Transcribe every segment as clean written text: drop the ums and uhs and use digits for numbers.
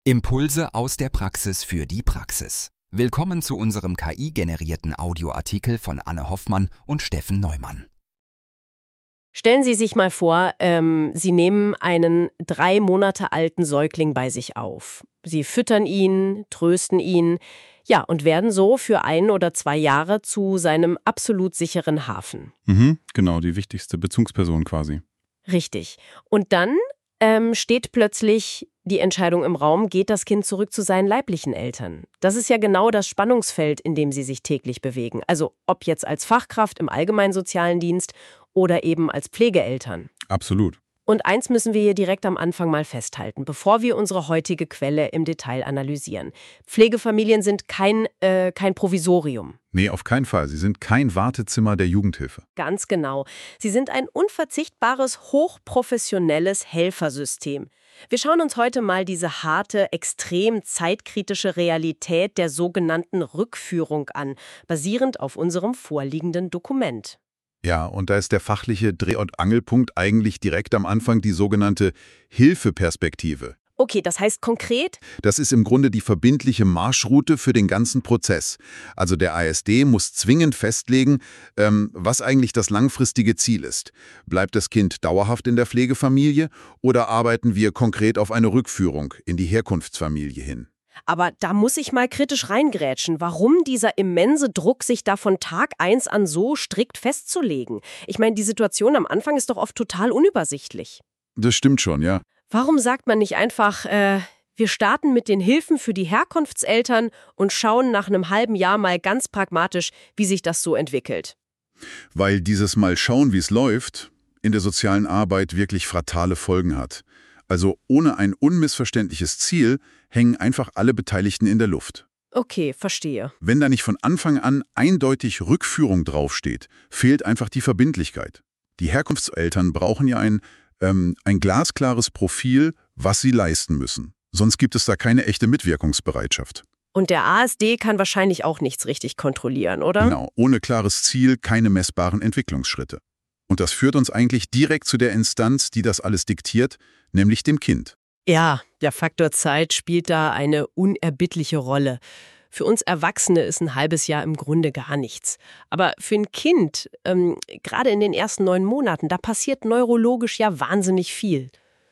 Impulse aus der Praxis für die Praxis. Willkommen zu unserem KI-generierten Audioartikel von Anne Hoffmann und Steffen Neumann. Stellen Sie sich mal vor, Sie nehmen einen 3 Monate alten Säugling bei sich auf. Sie füttern ihn, trösten ihn, ja, und werden so für 1 oder 2 Jahre zu seinem absolut sicheren Hafen. Genau, die wichtigste Bezugsperson quasi. Richtig. Und dann steht plötzlich die Entscheidung im Raum, geht das Kind zurück zu seinen leiblichen Eltern? Das ist ja genau das Spannungsfeld, in dem Sie sich täglich bewegen. Also ob jetzt als Fachkraft im allgemeinsozialen Dienst oder eben als Pflegeeltern. Absolut. Und eins müssen wir hier direkt am Anfang mal festhalten, bevor wir unsere heutige Quelle im Detail analysieren. Pflegefamilien sind kein Provisorium. Nee, auf keinen Fall. Sie sind kein Wartezimmer der Jugendhilfe. Ganz genau. Sie sind ein unverzichtbares, hochprofessionelles Helfersystem. Wir schauen uns heute mal diese harte, extrem zeitkritische Realität der sogenannten Rückführung an, basierend auf unserem vorliegenden Dokument. Ja, und da ist der fachliche Dreh- und Angelpunkt eigentlich direkt am Anfang die sogenannte Hilfeperspektive. Okay, das heißt konkret? Das ist im Grunde die verbindliche Marschroute für den ganzen Prozess. Also der ASD muss zwingend festlegen, was eigentlich das langfristige Ziel ist. Bleibt das Kind dauerhaft in der Pflegefamilie oder arbeiten wir konkret auf eine Rückführung in die Herkunftsfamilie hin? Aber da muss ich mal kritisch reingrätschen. Warum dieser immense Druck, sich da von Tag 1 an so strikt festzulegen? Ich meine, die Situation am Anfang ist doch oft total unübersichtlich. Das stimmt schon, ja. Warum sagt man nicht einfach, wir starten mit den Hilfen für die Herkunftseltern und schauen nach einem halben Jahr mal ganz pragmatisch, wie sich das so entwickelt? Weil dieses Mal schauen, wie es läuft, in der sozialen Arbeit wirklich fatale Folgen hat. Also ohne ein unmissverständliches Ziel hängen einfach alle Beteiligten in der Luft. Okay, verstehe. Wenn da nicht von Anfang an eindeutig Rückführung draufsteht, fehlt einfach die Verbindlichkeit. Die Herkunftseltern brauchen ja ein glasklares Profil, was sie leisten müssen. Sonst gibt es da keine echte Mitwirkungsbereitschaft. Und der ASD kann wahrscheinlich auch nichts richtig kontrollieren, oder? Genau, ohne klares Ziel keine messbaren Entwicklungsschritte. Und das führt uns eigentlich direkt zu der Instanz, die das alles diktiert, nämlich dem Kind. Ja, der Faktor Zeit spielt da eine unerbittliche Rolle. Für uns Erwachsene ist ein halbes Jahr im Grunde gar nichts. Aber für ein Kind, gerade in den ersten 9 Monaten, da passiert neurologisch ja wahnsinnig viel.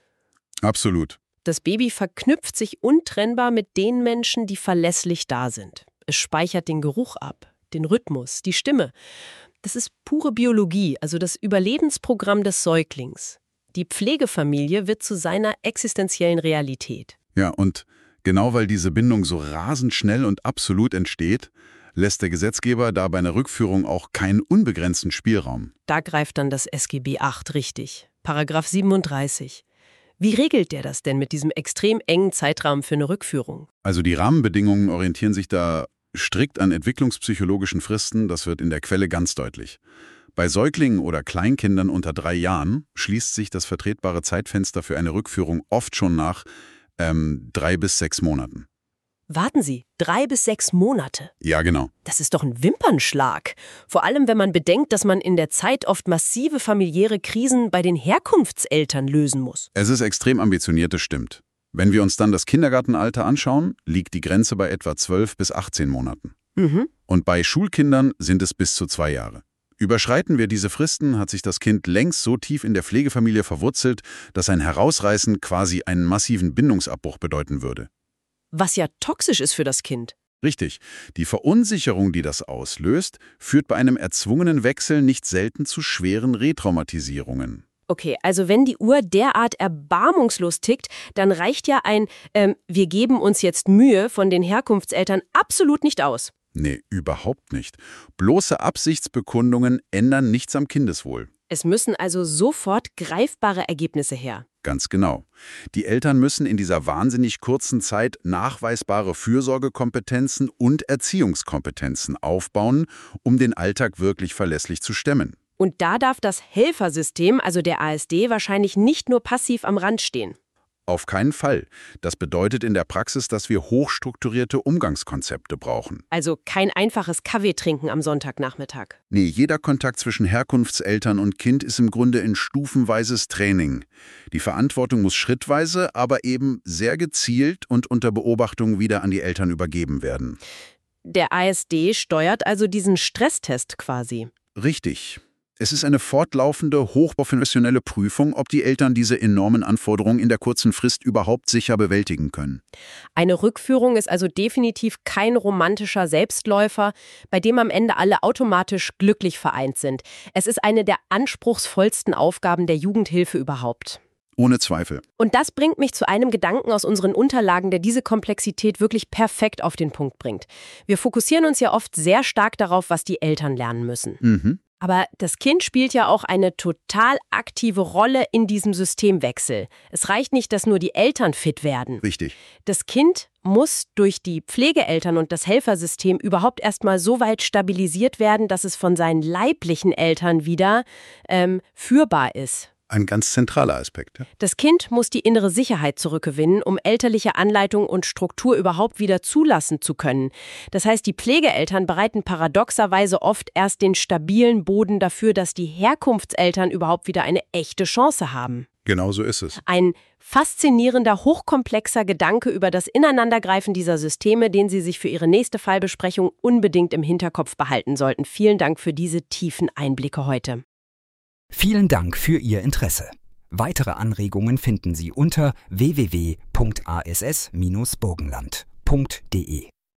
Absolut. Das Baby verknüpft sich untrennbar mit den Menschen, die verlässlich da sind. Es speichert den Geruch ab, den Rhythmus, die Stimme. Das ist pure Biologie, also das Überlebensprogramm des Säuglings. Die Pflegefamilie wird zu seiner existenziellen Realität. Ja, und genau weil diese Bindung so rasend schnell und absolut entsteht, lässt der Gesetzgeber da bei einer Rückführung auch keinen unbegrenzten Spielraum. Da greift dann das SGB VIII richtig. Paragraph 37. Wie regelt der das denn mit diesem extrem engen Zeitrahmen für eine Rückführung? Also die Rahmenbedingungen orientieren sich da strikt an entwicklungspsychologischen Fristen, das wird in der Quelle ganz deutlich. Bei Säuglingen oder Kleinkindern unter 3 Jahren schließt sich das vertretbare Zeitfenster für eine Rückführung oft schon nach 3 bis 6 Monaten. Warten Sie, 3 bis 6 Monate? Ja, genau. Das ist doch ein Wimpernschlag. Vor allem, wenn man bedenkt, dass man in der Zeit oft massive familiäre Krisen bei den Herkunftseltern lösen muss. Es ist extrem ambitioniert, das stimmt. Wenn wir uns dann das Kindergartenalter anschauen, liegt die Grenze bei etwa 12 bis 18 Monaten. Und bei Schulkindern sind es bis zu 2 Jahre. Überschreiten wir diese Fristen, hat sich das Kind längst so tief in der Pflegefamilie verwurzelt, dass ein Herausreißen quasi einen massiven Bindungsabbruch bedeuten würde. Was ja toxisch ist für das Kind. Richtig. Die Verunsicherung, die das auslöst, führt bei einem erzwungenen Wechsel nicht selten zu schweren Retraumatisierungen. Okay, also wenn die Uhr derart erbarmungslos tickt, dann reicht ja ein wir geben uns jetzt Mühe von den Herkunftseltern absolut nicht aus. Nee, überhaupt nicht. Bloße Absichtsbekundungen ändern nichts am Kindeswohl. Es müssen also sofort greifbare Ergebnisse her. Ganz genau. Die Eltern müssen in dieser wahnsinnig kurzen Zeit nachweisbare Fürsorgekompetenzen und Erziehungskompetenzen aufbauen, um den Alltag wirklich verlässlich zu stemmen. Und da darf das Helfersystem, also der ASD, wahrscheinlich nicht nur passiv am Rand stehen. Auf keinen Fall. Das bedeutet in der Praxis, dass wir hochstrukturierte Umgangskonzepte brauchen. Also kein einfaches Kaffee trinken am Sonntagnachmittag. Nee, jeder Kontakt zwischen Herkunftseltern und Kind ist im Grunde ein stufenweises Training. Die Verantwortung muss schrittweise, aber eben sehr gezielt und unter Beobachtung wieder an die Eltern übergeben werden. Der ASD steuert also diesen Stresstest quasi. Richtig. Es ist eine fortlaufende, hochprofessionelle Prüfung, ob die Eltern diese enormen Anforderungen in der kurzen Frist überhaupt sicher bewältigen können. Eine Rückführung ist also definitiv kein romantischer Selbstläufer, bei dem am Ende alle automatisch glücklich vereint sind. Es ist eine der anspruchsvollsten Aufgaben der Jugendhilfe überhaupt. Ohne Zweifel. Und das bringt mich zu einem Gedanken aus unseren Unterlagen, der diese Komplexität wirklich perfekt auf den Punkt bringt. Wir fokussieren uns ja oft sehr stark darauf, was die Eltern lernen müssen. Aber das Kind spielt ja auch eine total aktive Rolle in diesem Systemwechsel. Es reicht nicht, dass nur die Eltern fit werden. Richtig. Das Kind muss durch die Pflegeeltern und das Helfersystem überhaupt erstmal so weit stabilisiert werden, dass es von seinen leiblichen Eltern wieder führbar ist. Ein ganz zentraler Aspekt. Ja? Das Kind muss die innere Sicherheit zurückgewinnen, um elterliche Anleitung und Struktur überhaupt wieder zulassen zu können. Das heißt, die Pflegeeltern bereiten paradoxerweise oft erst den stabilen Boden dafür, dass die Herkunftseltern überhaupt wieder eine echte Chance haben. Genau so ist es. Ein faszinierender, hochkomplexer Gedanke über das Ineinandergreifen dieser Systeme, den Sie sich für Ihre nächste Fallbesprechung unbedingt im Hinterkopf behalten sollten. Vielen Dank für diese tiefen Einblicke heute. Vielen Dank für Ihr Interesse. Weitere Anregungen finden Sie unter www.ass-burgenland.de.